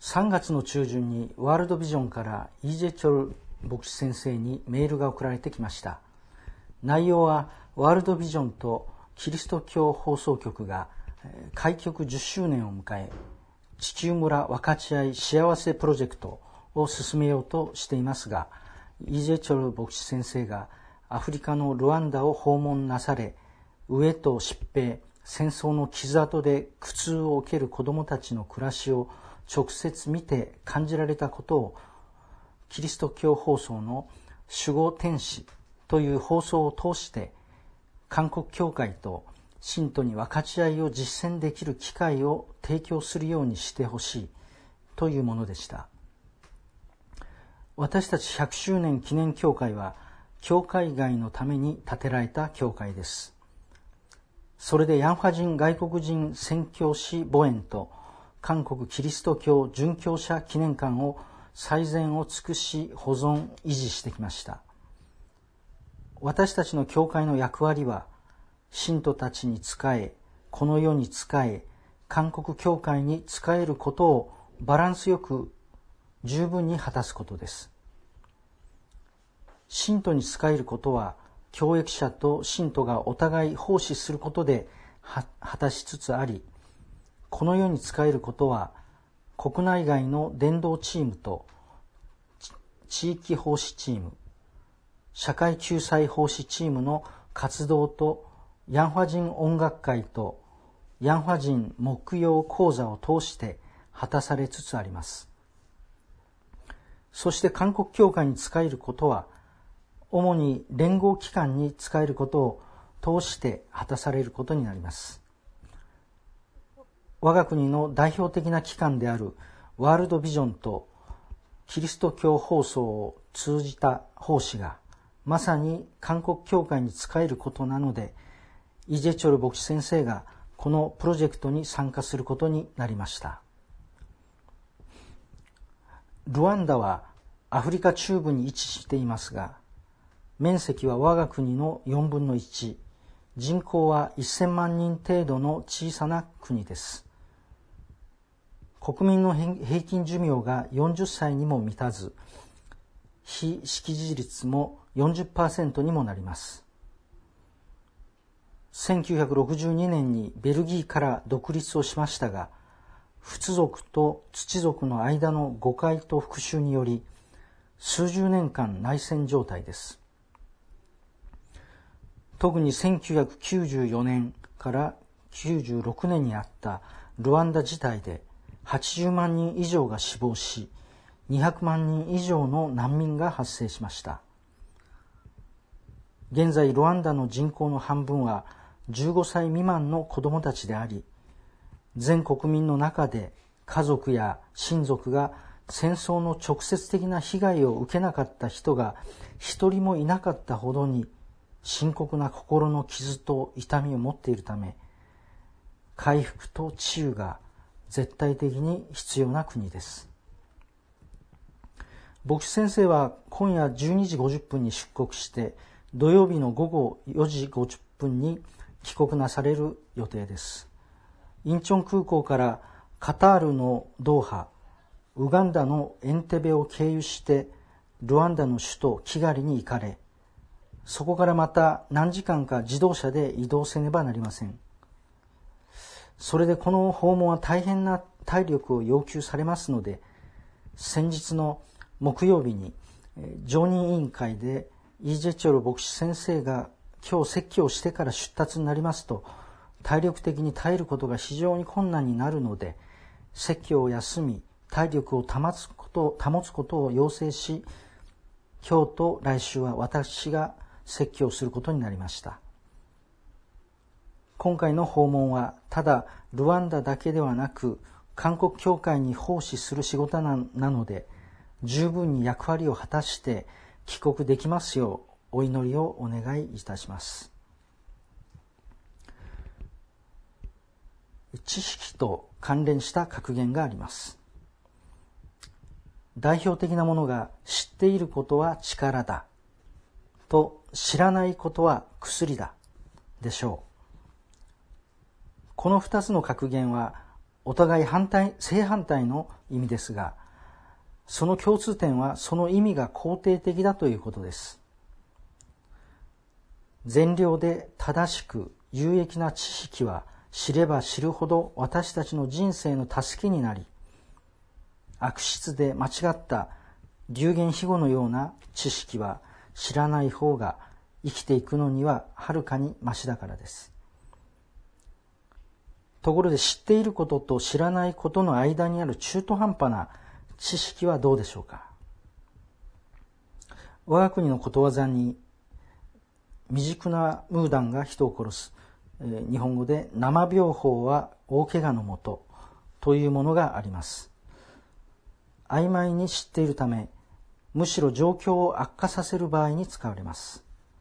3月の中旬にワールドビジョンからイージェチョル牧師先生にメールが送られてきました。内容はワールドビジョンとキリスト教放送局が開局10周年を迎え、地球村分かち合い幸せプロジェクトを進めようとしていますが、イージェチョル牧師先生がアフリカのルワンダを訪問なされ、飢えと疾病、戦争の傷跡で苦痛を受ける子どもたちの暮らしを直接見て感じられたことを、キリスト教放送の守護天使という放送を通して韓国教会と信徒に分かち合いを実践できる機会を提供するようにしてほしいというものでした。私たち100周年記念教会は教会外のために建てられた教会です。それでヤンファ人外国人宣教師母園と韓国キリスト教殉教者記念館を最善を尽くし保存維持してきました。私たちの教会の役割は、信徒たちに仕え、この世に仕え、韓国教会に仕えることをバランスよく十分に果たすことです。信徒に仕えることは、教益者と信徒がお互い奉仕することで果たしつつあり、この世に仕えることは、国内外の伝道チームと地域奉仕チーム、社会救済奉仕チームの活動と、ヤンファ人音楽会とヤンファ人木曜講座を通して果たされつつあります。そして韓国教会に仕えることは、主に連合機関に仕えることを通して果たされることになります。我が国の代表的な機関であるワールドビジョンとキリスト教放送を通じた奉仕がまさに韓国教会に仕えることなので、イジェチョル牧師先生がこのプロジェクトに参加することになりました。ルワンダはアフリカ中部に位置していますが、面積は我が国の4分の1、人口は1000万人程度の小さな国です。国民の平均寿命が40歳にも満たず、非識字率も 40% にもなります。1962年にベルギーから独立をしましたが、仏族と土族の間の誤解と復讐により、数十年間内戦状態です。特に1994年から96年にあったルワンダ事態で80万人以上が死亡し、200万人以上の難民が発生しました。現在ルワンダの人口の半分は15歳未満の子どもたちであり、全国民の中で家族や親族が戦争の直接的な被害を受けなかった人が一人もいなかったほどに深刻な心の傷と痛みを持っているため、回復と治癒が絶対的に必要な国です。牧師先生は今夜12時50分に出国して、土曜日の午後4時50分に帰国なされる予定です。インチョン空港からカタールのドーハ、ウガンダのエンテベを経由してルワンダの首都キガリに行かれ、そこからまた何時間か自動車で移動せねばなりません。それでこの訪問は大変な体力を要求されますので、先日の木曜日に常任委員会でイージェチョル牧師先生が今日説教をしてから出立になりますと、体力的に耐えることが非常に困難になるので、説教を休み体力を保つことを要請し、今日と来週は私が説教することになりました。今回の訪問はただルワンダだけではなく、韓国教会に奉仕する仕事なので、十分に役割を果たして帰国できますようお祈りをお願いいたします。知識と関連した格言があります。代表的なものが、知っていることは力だと、知らないことは薬だでしょう。この2つの格言はお互い正反対の意味ですが、その共通点はその意味が肯定的だということです。善良で正しく有益な知識は知れば知るほど私たちの人生の助けになり、悪質で間違った流言飛語のような知識は知らない方が生きていくのにははるかにましだからです。ところで知っていることと知らないことの間にある中途半端な知識はどうでしょうか。我が国のことわざに未熟なムーダンが人を殺す、日本語で生病法は大怪我のもとというものがあります。曖昧に知っているため、むしろ状況を悪化させる場合に使われます。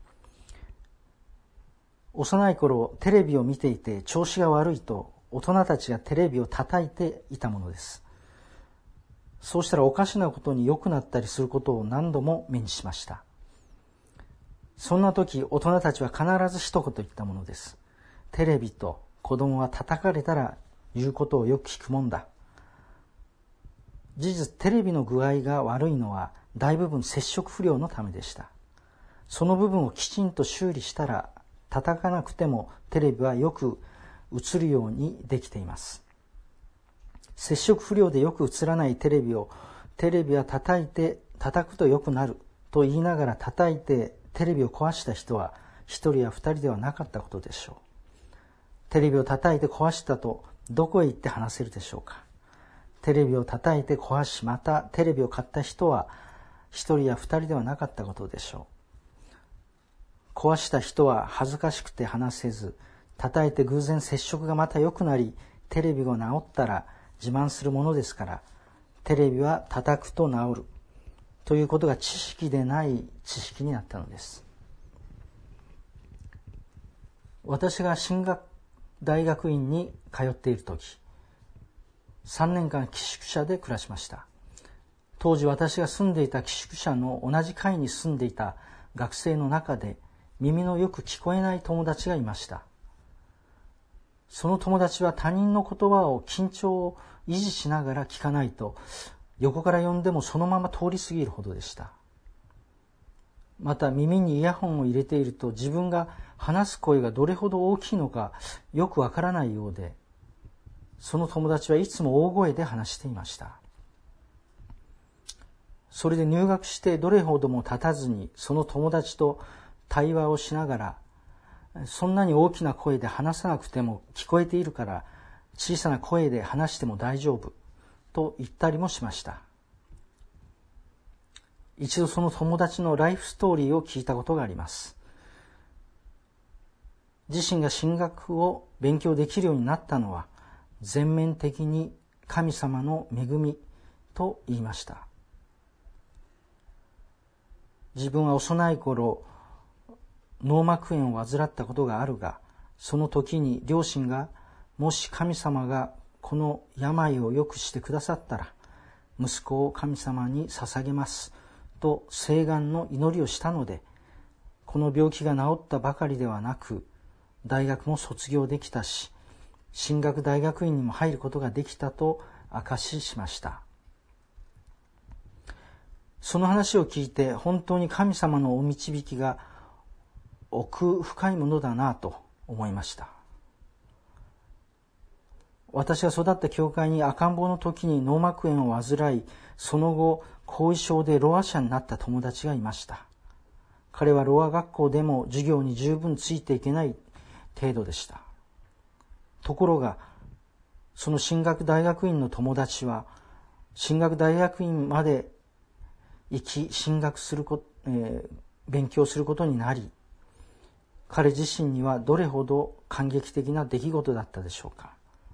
幼い頃テレビを見ていて調子が悪いと大人たちがテレビを叩いていたものです。そうしたらおかしなことに良くなったりすることを何度も目にしました。そんな時大人たちは必ず一言言ったものです。テレビと子供は叩かれたら言うことをよく聞くもんだ。事実テレビの具合が悪いのは大部分接触不良のためでした。その部分をきちんと修理したら叩かなくてもテレビはよく映るようにできています。接触不良でよく映らないテレビをテレビは叩くとよくなると言いながら叩いてテレビを壊した人は一人や二人ではなかったことでしょう。テレビを叩いて壊したとどこへ行って話せるでしょうか。テレビを叩いて壊しまたテレビを買った人は一人や二人ではなかったことでしょう。壊した人は恥ずかしくて話せず、叩いて偶然接触がまた良くなりテレビが治ったら自慢するものですから、テレビは叩くと治るということが知識でない知識になったのです。私が進学大学院に通っている時、3年間寄宿舎で暮らしました。当時私が住んでいた寄宿舎の同じ階に住んでいた学生の中で耳のよく聞こえない友達がいました。その友達は他人の言葉を緊張を維持しながら聞かないと横から呼んでもそのまま通り過ぎるほどでした。また耳にイヤホンを入れていると自分が話す声がどれほど大きいのかよくわからないようで、その友達はいつも大声で話していました。それで入学してどれほども経たずにその友達と対話をしながら、そんなに大きな声で話さなくても聞こえているから小さな声で話しても大丈夫と言ったりもしました。一度その友達のライフストーリーを聞いたことがあります。自身が神学を勉強できるようになったのは全面的に神様の恵みと言いました。自分は幼い頃脳膜炎を患ったことがあるが、その時に両親がもし神様がこの病を良くしてくださったら息子を神様に捧げますと誓願の祈りをしたので、この病気が治ったばかりではなく大学も卒業できたし進学大学院にも入ることができたと証ししました。その話を聞いて本当に神様のお導きが奥深いものだなと思いました。私が育った教会に赤ん坊の時に脳膜炎を患い、その後後遺症でろ亜者になった友達がいました。彼はろ亜学校でも授業に十分ついていけない程度でした。ところがその進学大学院の友達は進学大学院まで行き勉強することになり、彼自身にはどれほど感激的な出来事だったでしょうか。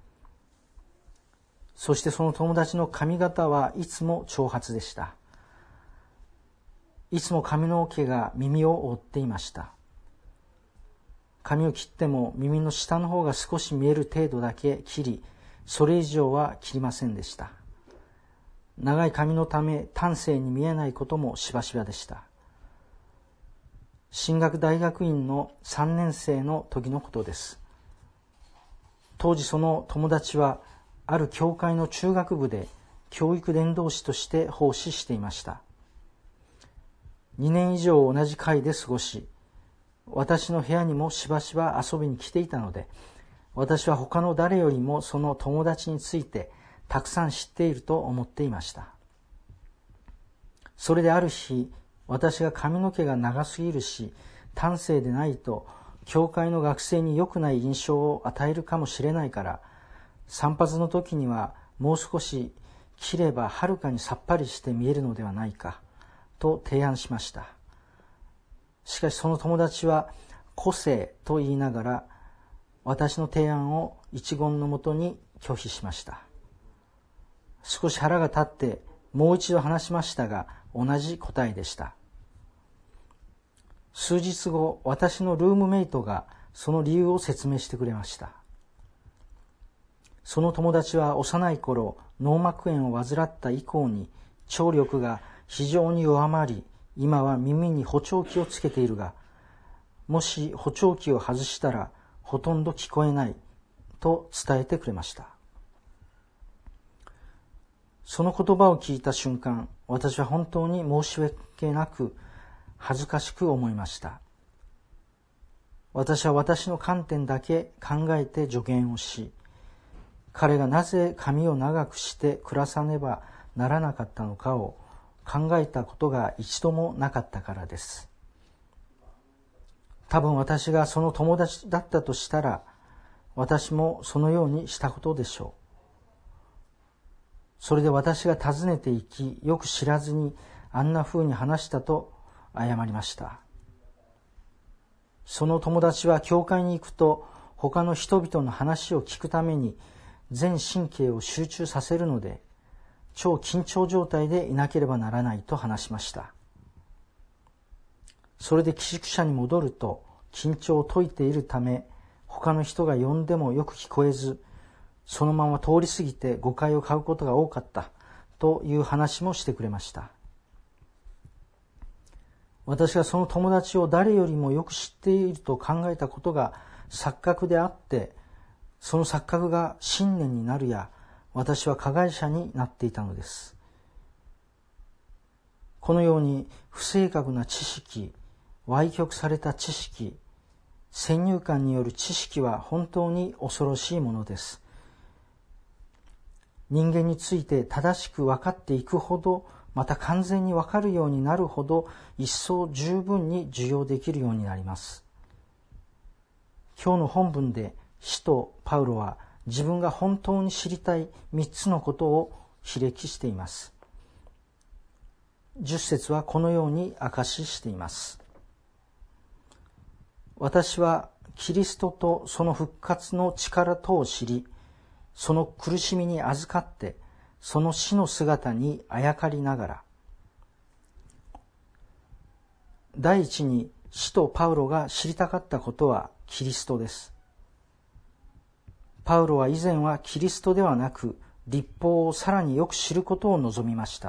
そしてその友達の髪型はいつも長髪でした。いつも髪の毛が耳を覆っていました。髪を切っても耳の下の方が少し見える程度だけ切り、それ以上は切りませんでした。長い髪のため端正に見えないこともしばしばでした。進学大学院の3年生の時のことです。当時その友達はある教会の中学部で教育伝道師として奉仕していました。2年以上同じ会で過ごし、私の部屋にもしばしば遊びに来ていたので、私は他の誰よりもその友達についてたくさん知っていると思っていました。それである日、私が髪の毛が長すぎるし端正でないと教会の学生に良くない印象を与えるかもしれないから、散髪の時にはもう少し切ればはるかにさっぱりして見えるのではないかと提案しました。しかしその友達は個性と言いながら私の提案を一言のもとに拒否しました。少し腹が立ってもう一度話しましたが、同じ答えでした。数日後、私のルームメイトがその理由を説明してくれました。その友達は幼い頃、脳膜炎を患った以降に聴力が非常に弱まり、今は耳に補聴器をつけているが、もし補聴器を外したらほとんど聞こえないと伝えてくれました。その言葉を聞いた瞬間、私は本当に申し訳なく恥ずかしく思いました。私は私の観点だけ考えて助言をし、彼がなぜ髪を長くして暮らさねばならなかったのかを考えたことが一度もなかったからです。多分私がその友達だったとしたら、私もそのようにしたことでしょう。それで私が訪ねて行き、よく知らずにあんな風に話したと謝りました。その友達は教会に行くと他の人々の話を聞くために全神経を集中させるので、超緊張状態でいなければならないと話しました。それで寄宿舎に戻ると緊張を解いているため、他の人が呼んでもよく聞こえず、そのまま通り過ぎて誤解を買うことが多かったという話もしてくれました。私はその友達を誰よりもよく知っていると考えたことが錯覚であって、その錯覚が信念になるや、私は加害者になっていたのです。このように不正確な知識、歪曲された知識、先入観による知識は本当に恐ろしいものです。人間について正しく分かっていくほど、また完全に分かるようになるほど、一層十分に受容できるようになります。今日の本文で使徒パウロは自分が本当に知りたい3つのことを記歴しています。10節はこのように証ししています。私はキリストとその復活の力とを知り、その苦しみに預かって、その死の姿にあやかりながら。第一に使徒パウロが知りたかったことはキリストです。パウロは以前はキリストではなく、律法をさらによく知ることを望みました。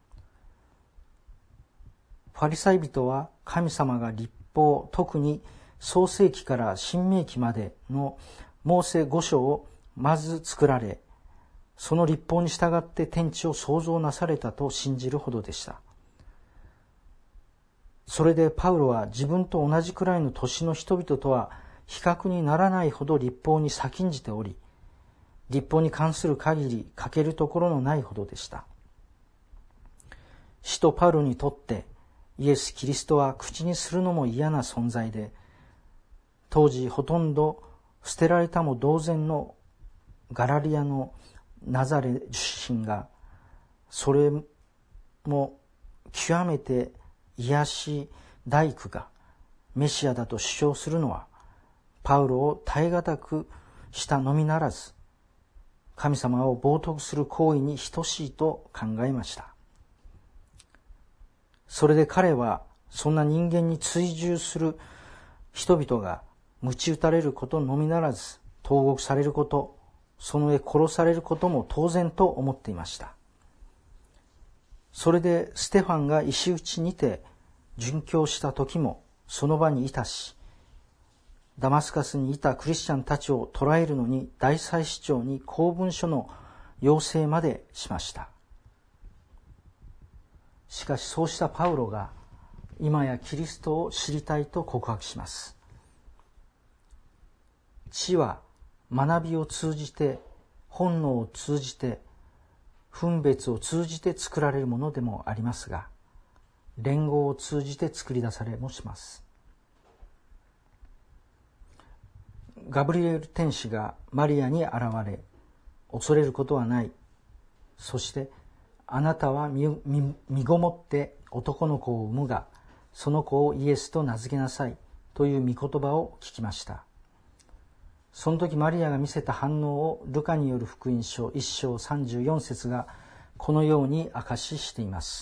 ファリサイ人は神様が律法、特に創世記から新明記までのモーセ5書をまず作られ、その律法に従って天地を創造なされたと信じるほどでした。それでパウロは自分と同じくらいの年の人々とは比較にならないほど律法に先んじており、律法に関する限り欠けるところのないほどでした。使徒パウロにとってイエス・キリストは口にするのも嫌な存在で、当時ほとんど捨てられたも同然のガラリアのナザレ出身が、それも極めて癒し大工がメシアだと主張するのは、パウロを耐え難くしたのみならず、神様を冒涜する行為に等しいと考えました。それで彼はそんな人間に追従する人々が鞭打たれることのみならず、投獄されること、その上殺されることも当然と思っていました。それでステファンが石打ちにて殉教した時もその場にいたし、 ダマスカスにいたクリスチャンたちを捕らえるのに大祭司長に公文書の要請までしました。しかしそうしたパウロが今やキリストを知りたいと告白します。知は学びを通じて、本能を通じて、分別を通じて作られるものでもありますが、連合を通じて作り出されもします。ガブリエル天使がマリアに現れ、恐れることはない。そして、あなたは身ごもって男の子を産むが、その子をイエスと名付けなさいという御言葉を聞きました。その時マリアが見せた反応をルカによる福音書1章34節がこのように証ししています。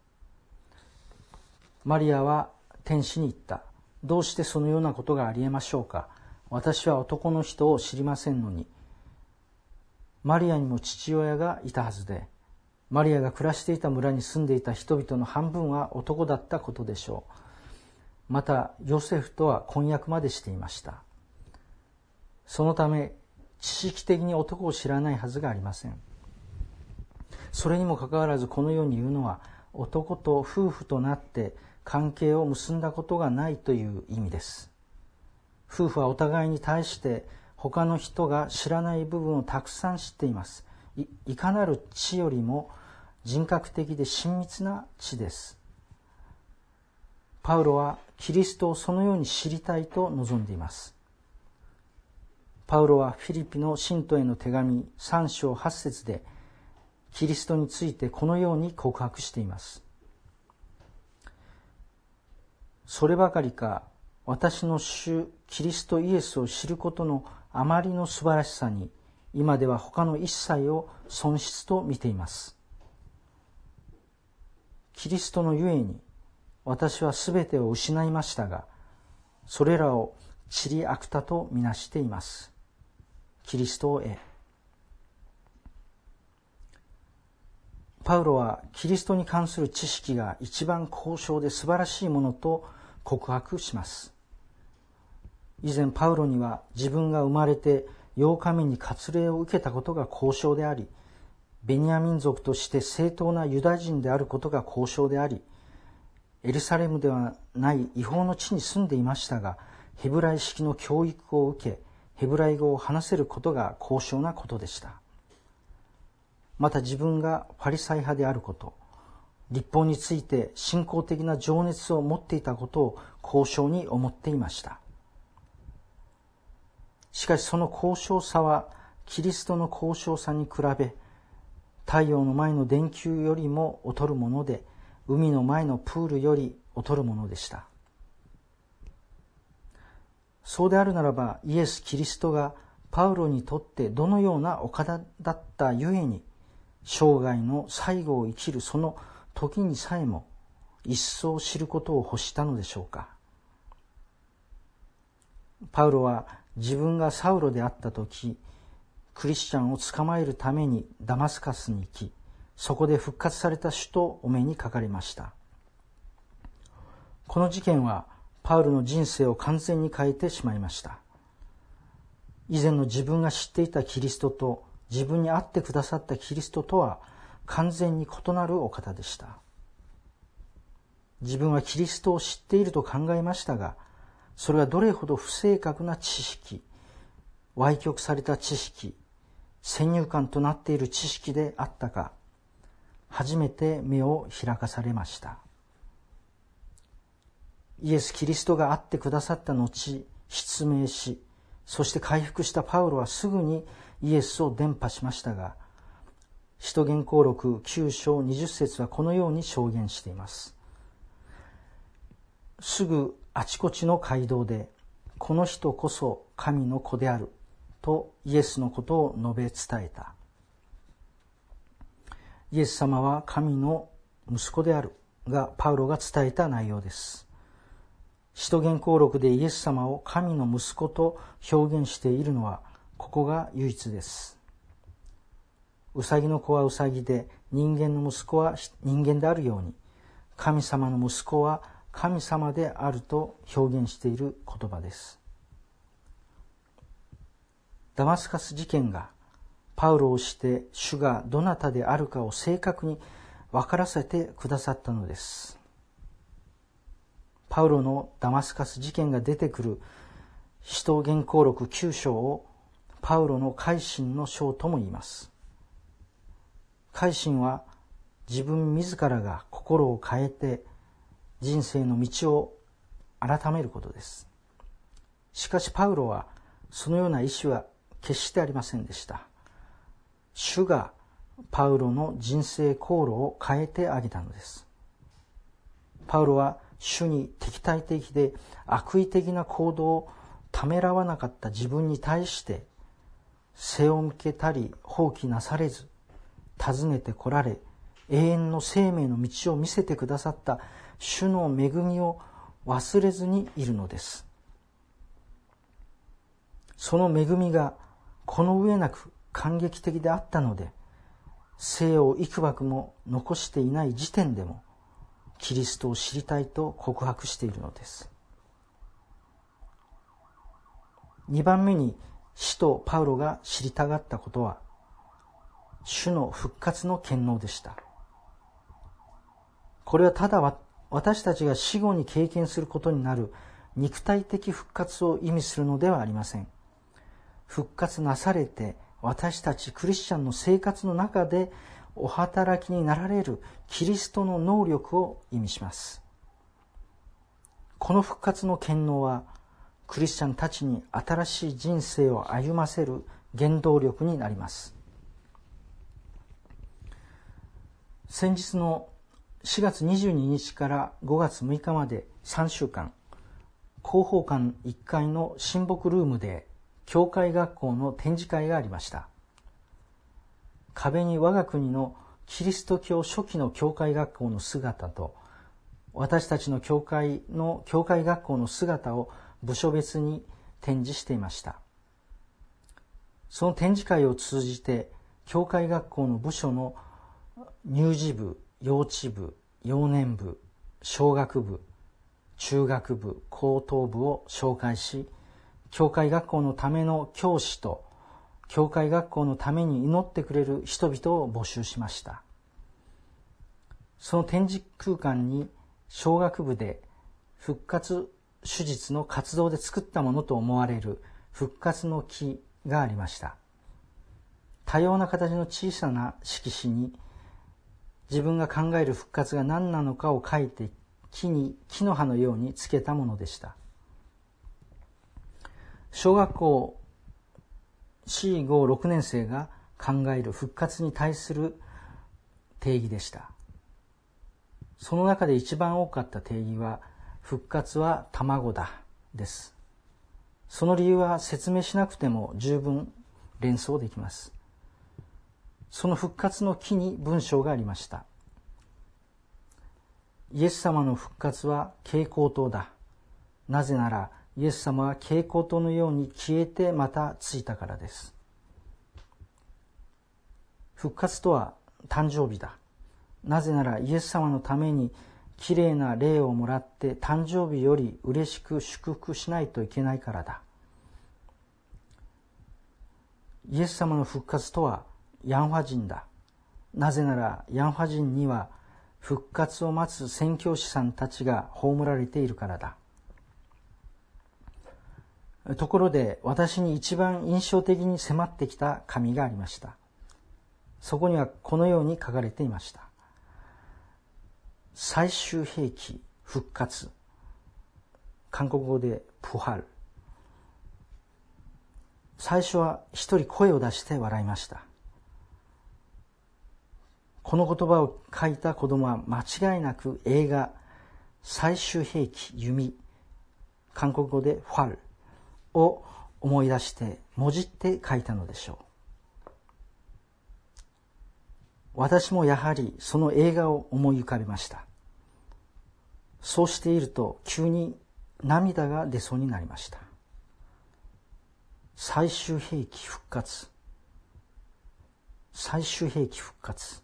マリアは天使に言った。どうしてそのようなことがありえましょうか。私は男の人を知りませんのに。マリアにも父親がいたはずで、マリアが暮らしていた村に住んでいた人々の半分は男だったことでしょう。またヨセフとは婚約までしていました。そのため知識的に男を知らないはずがありません。それにもかかわらずこのように言うのは、男と夫婦となって関係を結んだことがないという意味です。夫婦はお互いに対して他の人が知らない部分をたくさん知っています。いかなる知よりも人格的で親密な知です。パウロはキリストをそのように知りたいと望んでいます。パウロはフィリピの信徒への手紙3章8節でキリストについてこのように告白しています。そればかりか、私の主キリストイエスを知ることのあまりの素晴らしさに、今では他の一切を損失と見ています。キリストのゆえに私はすべてを失いましたが、それらを塵あくたとみなしています。キリストを得。パウロはキリストに関する知識が一番高尚で素晴らしいものと告白します。以前パウロには自分が生まれて8日目に割礼を受けたことが高尚であり、ベニヤ民族として正当なユダヤ人であることが高尚であり、エルサレムではない違法の地に住んでいましたが、ヘブライ式の教育を受け、ヘブライ語を話せることが高尚なことでした。また自分がファリサイ派であること、律法について信仰的な情熱を持っていたことを高尚に思っていました。しかしその高尚さはキリストの高尚さに比べ、太陽の前の電球よりも劣るもので、海の前のプールより劣るものでした。そうであるならば、イエス・キリストがパウロにとってどのようなお方だったゆえに、生涯の最後を生きるその時にさえも一層知ることを欲したのでしょうか。パウロは自分がサウロであった時、クリスチャンを捕まえるためにダマスカスに行き、そこで復活された主とお目にかかりました。この事件はパウロの人生を完全に変えてしまいました。以前の自分が知っていたキリストと自分に会ってくださったキリストとは完全に異なるお方でした。自分はキリストを知っていると考えましたが、それはどれほど不正確な知識、歪曲された知識、先入観となっている知識であったか、初めて目を開かされました。イエス・キリストが会ってくださった後、失明し、そして回復したパウロはすぐにイエスを伝播しましたが、使徒言行録9章20節はこのように証言しています。すぐあちこちの街道で、この人こそ神の子であるとイエスのことを述べ伝えた。イエス様は神の息子であるがパウロが伝えた内容です。使徒言行録でイエス様を神の息子と表現しているのはここが唯一です。うさぎの子はうさぎで、人間の息子は人間であるように、神様の息子は神様であると表現している言葉です。 ダマスカス事件がパウロをして主がどなたであるかを正確に分からせてくださったのです。パウロのダマスカス事件が出てくる使徒言行録9章をパウロの改心の章とも言います。改心は自分自らが心を変えて人生の道を改めることです。しかしパウロはそのような意思は決してありませんでした。主がパウロの人生航路を変えてあげたのです。パウロは主に敵対的で悪意的な行動をためらわなかった自分に対して背を向けたり放棄なされず、訪ねて来られ永遠の生命の道を見せてくださった主の恵みを忘れずにいるのです。その恵みがこの上なく感激的であったので、生を幾ばくも残していない時点でもキリストを知りたいと告白しているのです。2番目に使徒パウロが知りたがったことは、主の復活の権能でした。これはただ私たちが死後に経験することになる肉体的復活を意味するのではありません。復活なされて私たちクリスチャンの生活の中でお働きになられるキリストの能力を意味します。この復活の権能はクリスチャンたちに新しい人生を歩ませる原動力になります。先日の4月22日から5月6日まで3週間、広報館1階の親睦ルームで教会学校の展示会がありました。壁に我が国のキリスト教初期の教会学校の姿と私たちの教会学校の姿を部署別に展示していました。その展示会を通じて教会学校の部署の乳児部、幼稚部、幼年部、小学部、中学部、高等部を紹介し、教会学校のための教師と教会学校のために祈ってくれる人々を募集しました。その展示空間に小学部で復活手術の活動で作ったものと思われる復活の木がありました。多様な形の小さな色紙に自分が考える復活が何なのかを書いて木の葉のようにつけたものでした。小学校4、5、6年生が考える復活に対する定義でした。その中で一番多かった定義は、復活は卵だです。その理由は説明しなくても十分連想できます。その復活の木に文章がありました。イエス様の復活は蛍光灯だ。なぜならイエス様は蛍光灯のように消えてまたついたからです。復活とは誕生日だ。なぜならイエス様のためにきれいな霊をもらって誕生日より嬉しく祝福しないといけないからだ。イエス様の復活とはヤンファ人だ。なぜならヤンファ人には復活を待つ宣教師さんたちが葬られているからだ。ところで私に一番印象的に迫ってきた紙がありました。そこにはこのように書かれていました。最終兵器復活。韓国語でプハル。最初は一人声を出して笑いました。この言葉を書いた子供は間違いなく映画最終兵器弓、韓国語でファルを思い出してもじって書いたのでしょう。私もやはりその映画を思い浮かべました。そうしていると急に涙が出そうになりました。最終兵器復活。最終兵器復活。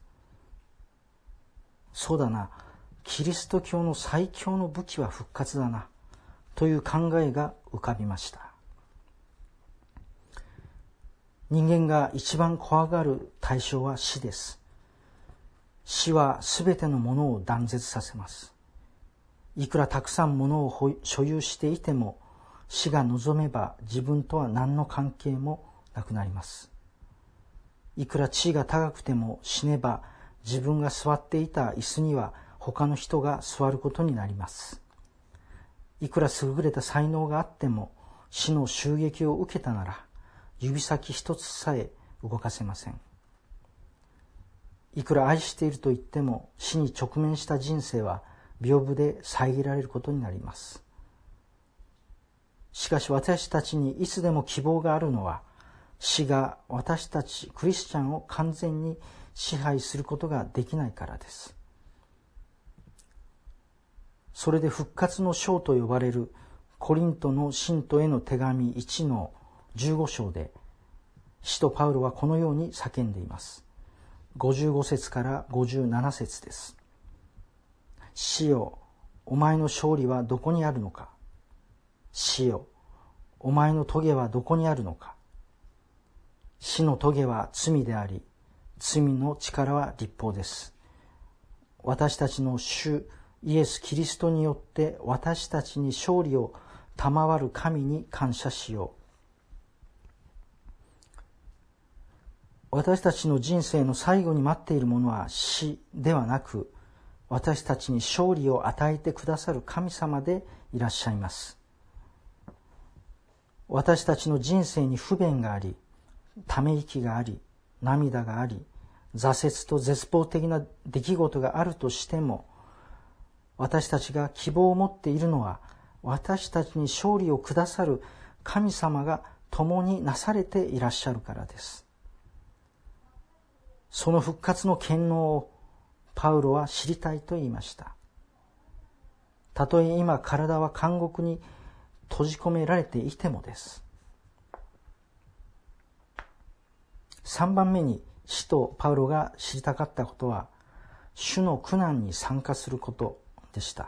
そうだな、キリスト教の最強の武器は復活だな、という考えが浮かびました。 人間が一番怖がる対象は死です。死はすべてのものを断絶させます。いくらたくさんものを所有していても、死が望めば自分とは何の関係もなくなります。いくら地位が高くても死ねば自分が座っていた椅子には他の人が座ることになります。いくら優れた才能があっても死の襲撃を受けたなら指先一つさえ動かせません。いくら愛していると言っても死に直面した人生は屏風で遮られることになります。しかし私たちにいつでも希望があるのは、死が私たちクリスチャンを完全に支配することができないからです。それで復活の章と呼ばれるコリントの信徒への手紙1の15章で、使徒パウロはこのように叫んでいます。55節から57節です。死よ、お前の勝利はどこにあるのか。死よ、お前の棘はどこにあるのか。死の棘は罪であり、罪の力は律法です。私たちの主イエス・キリストによって私たちに勝利を賜る神に感謝しよう。私たちの人生の最後に待っているものは死ではなく、私たちに勝利を与えてくださる神様でいらっしゃいます。私たちの人生に不便があり、ため息があり、涙があり、挫折と絶望的な出来事があるとしても、私たちが希望を持っているのは、私たちに勝利をくださる神様が共になされていらっしゃるからです。その復活の権能をパウロは知りたいと言いました。たとえ今体は監獄に閉じ込められていてもです。3番目に使徒パウロが知りたかったことは、主の苦難に参加することでした。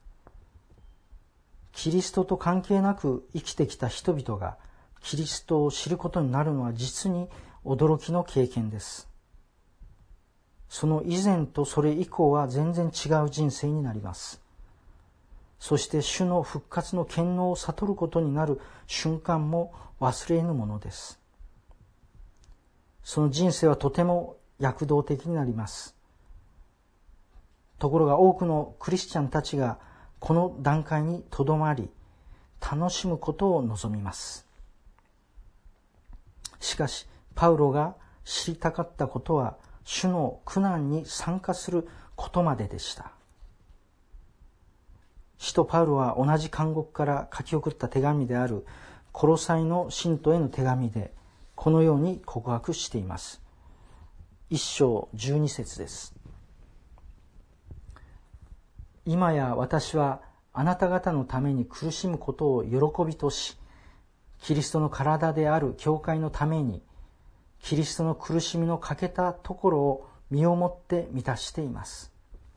キリストと関係なく生きてきた人々がキリストを知ることになるのは実に驚きの経験です。その以前とそれ以降は全然違う人生になります。そして主の復活の権能を悟ることになる瞬間も忘れぬものです。その人生はとても躍動的になります。ところが多くのクリスチャンたちがこの段階にとどまり、楽しむことを望みます。しかし、パウロが知りたかったことは、主の苦難に参加することまででした。使徒パウロは同じ監獄から書き送った手紙であるコロサイの信徒への手紙でこのように告白しています。1章12節です。今や私はあなた方のために苦しむことを喜びとし、キリストの体である教会のためにキリストの苦しみの欠けたところを身をもって満たしています。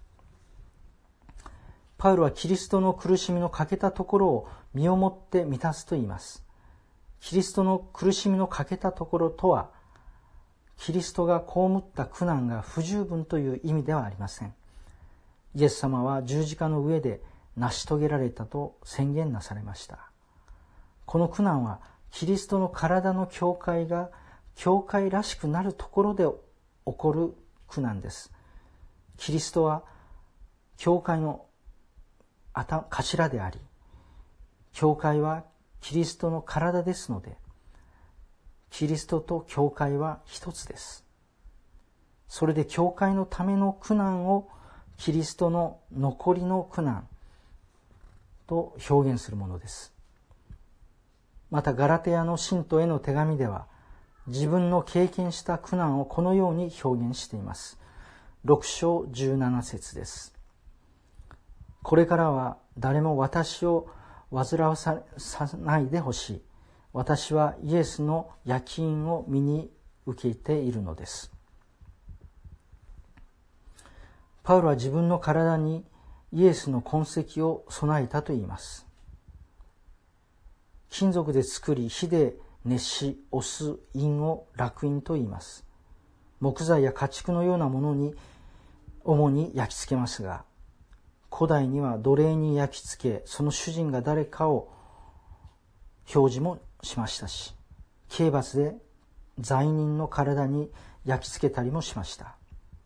パウロはキリストの苦しみの欠けたところを身をもって満たすと言います。キリストの苦しみの欠けたところとは、キリストが被った苦難が不十分という意味ではありません。イエス様は十字架の上で成し遂げられたと宣言なされました。この苦難はキリストの体の教会が教会らしくなるところで起こる苦難です。キリストは教会の頭であり、教会はキリストの体ですので、キリストと教会は一つです。それで教会のための苦難をキリストの残りの苦難と表現するものです。またガラテヤの信徒への手紙では、自分の経験した苦難をこのように表現しています。6章17節です。これからは誰も私を煩わさないでほしい。私はイエスの焼き印を身に受けているのです。パウロは自分の体にイエスの痕跡を備えたと言います。金属で作り火で熱し押す印を烙印と言います。木材や家畜のようなものに主に焼き付けますが、古代には奴隷に焼き付け、その主人が誰かを表示もしましたし、刑罰で罪人の体に焼き付けたりもしました。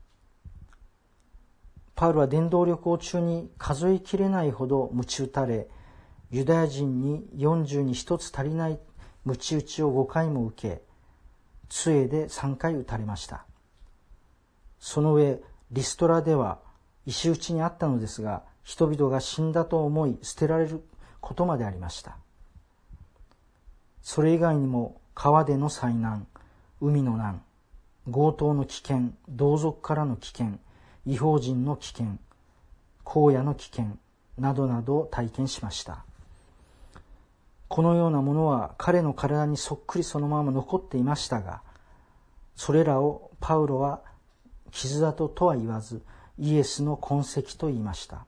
パウロは伝道旅行中に数えきれないほど鞭打たれ、ユダヤ人に40に1つ足りない鞭打ちを5回も受け、杖で3回打たれました。その上、リストラでは石打ちにあったのですが、人々が死んだと思い捨てられることまでありました。それ以外にも川での災難、海の難、強盗の危険、同族からの危険、異邦人の危険、荒野の危険などなどを体験しました。このようなものは彼の体にそっくりそのまま残っていましたが、それらをパウロは傷跡とは言わず、イエスの痕跡と言いました。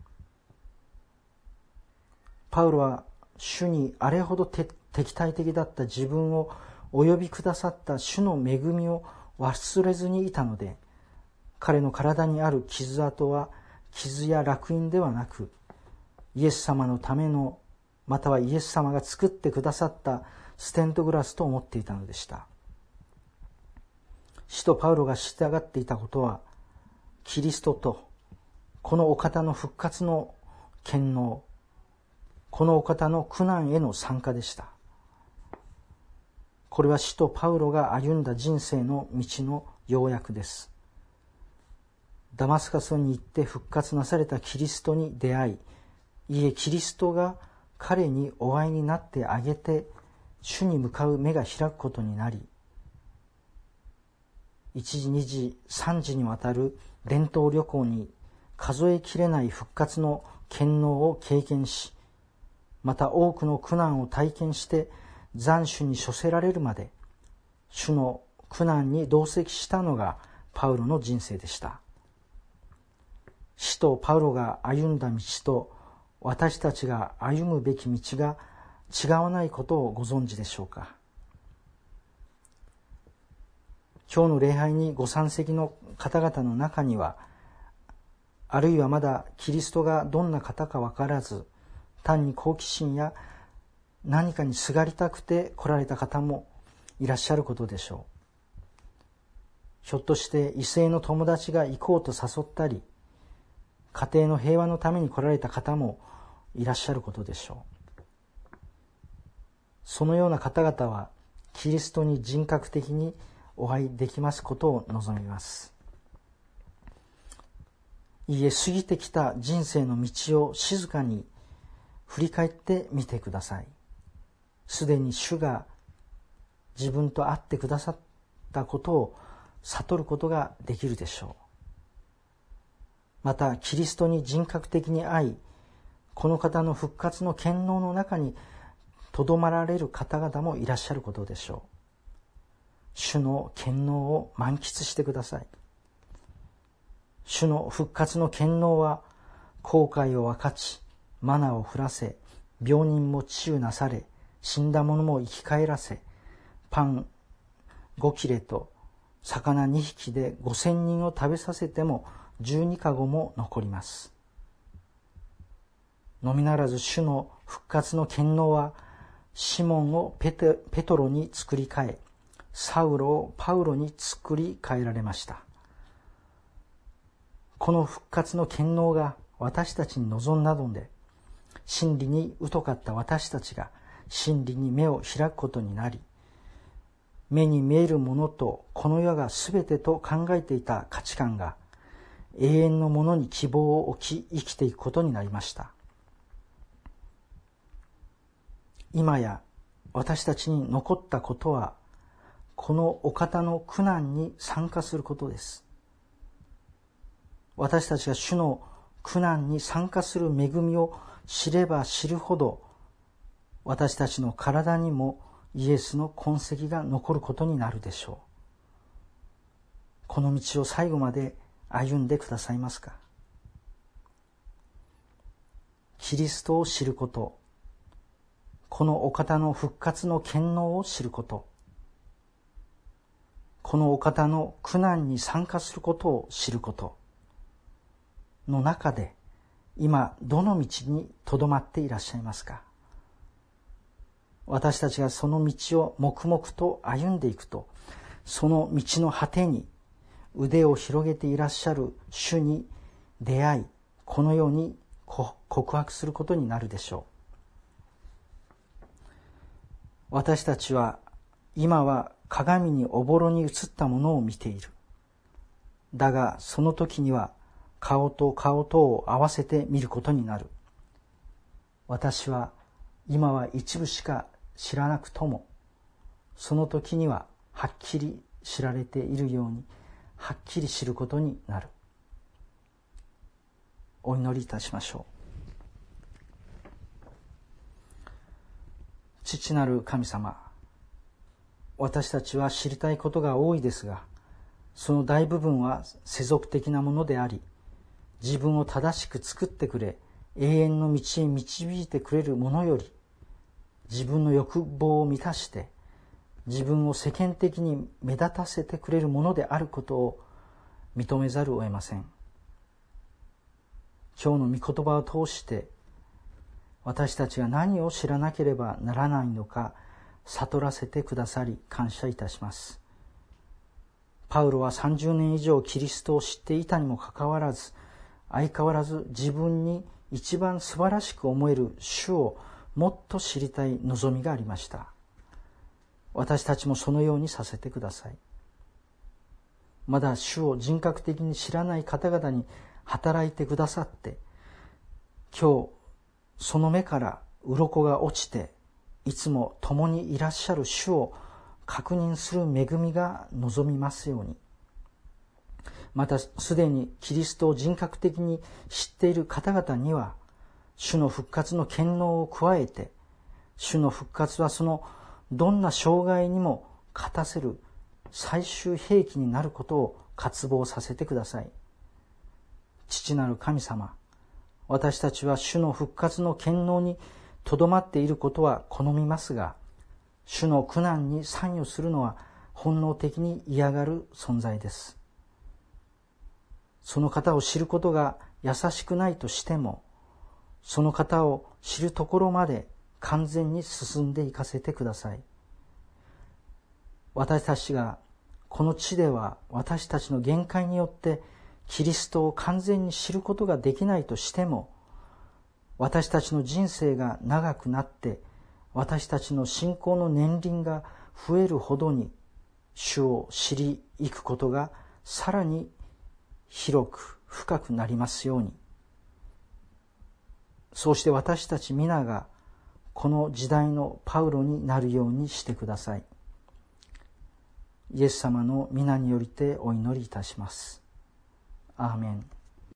パウロは主にあれほど敵対的だった自分をお呼びくださった主の恵みを忘れずにいたので、彼の体にある傷跡は傷や烙印ではなく、イエス様のための、またはイエス様が作ってくださったステンドグラスと思っていたのでした。使徒パウロが従っていたことは、キリストとこのお方の復活の権能、このお方の苦難への参加でした。これは使徒パウロが歩んだ人生の道の要約です。ダマスカスに行って復活なされたキリストに出会い、キリストが彼にお会いになってあげて、主に向かう目が開くことになり、1時、2時、3時にわたる伝統旅行に数えきれない復活の権能を経験し、また多くの苦難を体験して斬首に処せられるまで、主の苦難に同席したのがパウロの人生でした。使徒パウロが歩んだ道と私たちが歩むべき道が違わないことをご存知でしょうか。今日の礼拝にご参席の方々の中には、あるいはまだキリストがどんな方か分からず、単に好奇心や何かにすがりたくて来られた方もいらっしゃることでしょう。ひょっとして異性の友達が行こうと誘ったり、家庭の平和のために来られた方もいらっしゃることでしょう。そのような方々はキリストに人格的にお会いできますことを望みます。いいえ、過ぎてきた人生の道を静かに振り返ってみてください。すでに主が自分と会ってくださったことを悟ることができるでしょう。またキリストに人格的に会い、この方の復活の権能の中にとどまられる方々もいらっしゃることでしょう。主の権能を満喫してください。主の復活の権能は、後悔を分かち、マナを降らせ、病人も治癒なされ、死んだ者も生き返らせ、パン5切れと魚2匹で5000人を食べさせても12かごも残ります。のみならず主の復活の権能は、シモンをペトロに作り変え、サウロをパウロに作り変えられました。この復活の権能が私たちに望んだので、真理に疎かった私たちが真理に目を開くことになり、目に見えるものとこの世が全てと考えていた価値観が永遠のものに希望を置き生きていくことになりました。今や私たちに残ったことは、このお方の苦難に参加することです。私たちが主の苦難に参加する恵みを知れば知るほど、私たちの体にもイエスの痕跡が残ることになるでしょう。この道を最後まで歩んでくださいますか。キリストを知ること、 このお方の復活の権能を知ること、このお方の苦難に参加することを知ることの中で、今どの道にとどまっていらっしゃいますか。私たちがその道を黙々と歩んでいくと、その道の果てに腕を広げていらっしゃる主に出会い、このように告白することになるでしょう。私たちは今は鏡におぼろに映ったものを見ている。だがその時には顔と顔とを合わせて見ることになる。私は今は一部しか知らなくとも、その時にははっきり知られているように、はっきり知ることになる。お祈りいたしましょう。父なる神様、私たちは知りたいことが多いですが、その大部分は世俗的なものであり、自分を正しく作ってくれ、永遠の道へ導いてくれるものより、自分の欲望を満たして、自分を世間的に目立たせてくれるものであることを認めざるを得ません。今日の御言葉を通して、私たちが何を知らなければならないのか悟らせてくださり感謝いたします。パウロは30年以上キリストを知っていたにもかかわらず、相変わらず自分に一番素晴らしく思える主をもっと知りたい望みがありました。私たちもそのようにさせてください。まだ主を人格的に知らない方々に働いてくださって、今日その目から鱗が落ちて、いつも共にいらっしゃる主を確認する恵みが望みますように。またすでにキリストを人格的に知っている方々には、主の復活の権能を加えて、主の復活はそのどんな障害にも勝たせる最終兵器になることを渇望させてください。父なる神様、私たちは主の復活の権能にとどまっていることは好みますが、主の苦難に参与するのは本能的に嫌がる存在です。その方を知ることが優しくないとしても、その方を知るところまで完全に進んでいかせてください。私たちがこの地では私たちの限界によってキリストを完全に知ることができないとしても、私たちの人生が長くなって私たちの信仰の年輪が増えるほどに主を知り行くことがさらに広く深くなりますように。そうして私たち皆がこの時代のパウロになるようにしてください。イエス様の皆によりてお祈りいたします。アーメン。